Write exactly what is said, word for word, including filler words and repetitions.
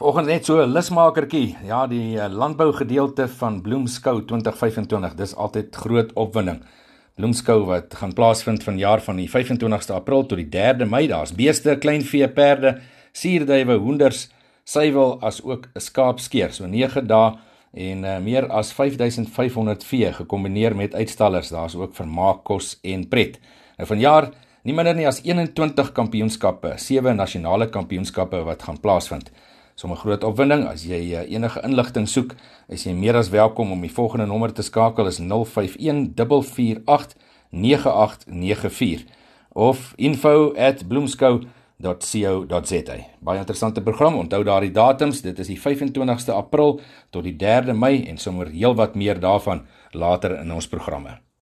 Vanoggend net so 'n lusmakertjie. Ja, die uh, landbougedeelte van Bloemskou twintig vyf en twintig, dis altyd groot opwinding. Bloemskou wat gaan plaasvind van jaar van die vyf en twintigste April tot die derde Mei. Daar's beeste, kleinvee, perde, suurduwe, hoenders, suiwel as ook 'n skaapskeer. So nege dae en uh, meer as vyf duisend vyf honderd vee gekombineer met uitstallers. Daar's ook vermaak, kos en pret. Nou vanjaar nie minder nie as eenentwintig kampioenskappe, sewe nasionale kampioenskappe wat gaan plaasvind. Sommige groot opwinding. As jy enige inligting soek, is jy meer as welkom om die volgende nommer te skakel, is nul vyf een, vier vier agt, nege agt nege vier of info at bloemskou dot co dot za. Baie interessante program, onthou daardie datums, dit is die vyf en twintigste April tot die derde Mei en sommer heel wat meer daarvan later in ons programme.